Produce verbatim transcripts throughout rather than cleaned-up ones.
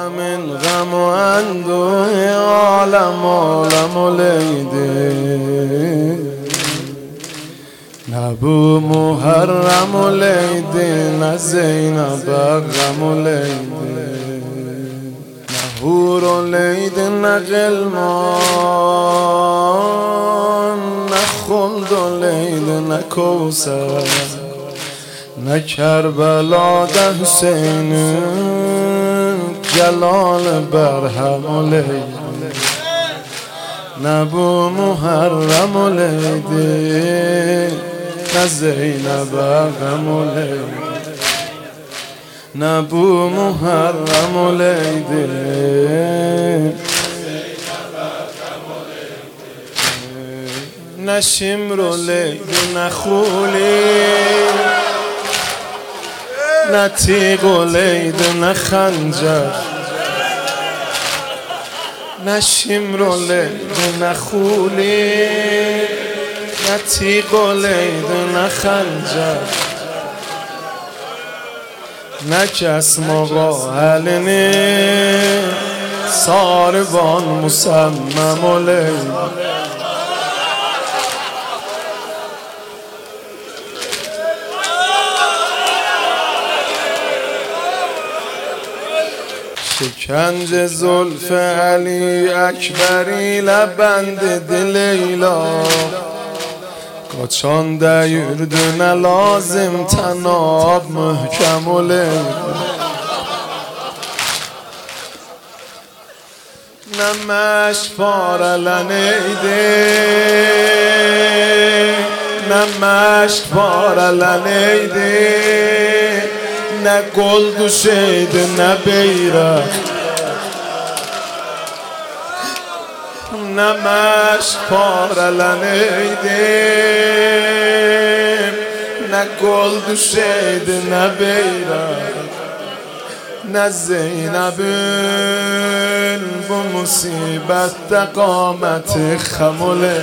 من غم و اندوه عالم عالم و لیده نبو محرم و لیده نه زینب غم و لیده نه حور و لیده نه غلمان نه خلد و لیده نه کوثر نه کربلا ده حسین جلال برهم و لیده نبو محرم و لیده نه زینب غم و لیده نبو محرم و لیده نه شمر و لیده نه خولی نه تیغ و لیده نه خنجر نه شمر و لیده نه خولی نه تیغ و لیده نه خنجر نه کس مقاهلنی ساربان مسمم و لیده شکنج زلف علی اکبری لبند دل لیلا قاچان دیردن لازم تناب محکم و لیلا نمش پارلنیده نمش پارلنیده نه گل دوشیده نه بیرق نه مشک پارلنیده نه گل دوشیده نه بیرق نه زینبین با مصیبت قامت خموله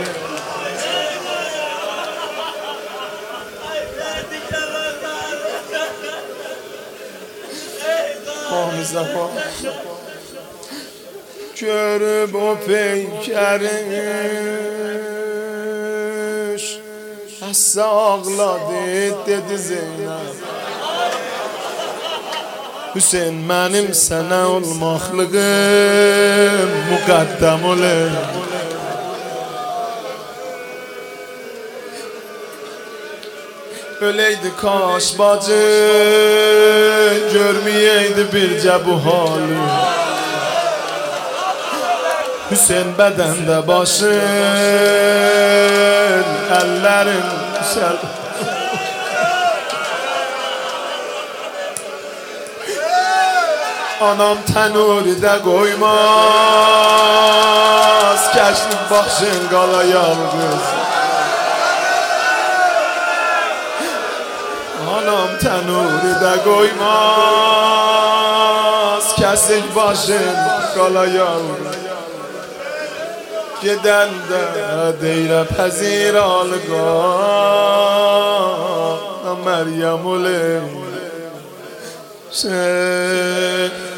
körüp o peykeriş Hassa ağladı dedi Zeynep Hüseyin benim sana olmaklığım mukaddem olur Öleydi kaş bacı görmeyeydi birce bu halı Hüseyin bedende başın ellerin güzel Anam tenuride koymaz Keşlik başın qala yalqız Anam tenuride koymaz Keşlik başın qala yalqız Geden de deyre pezir alga Meryem olayım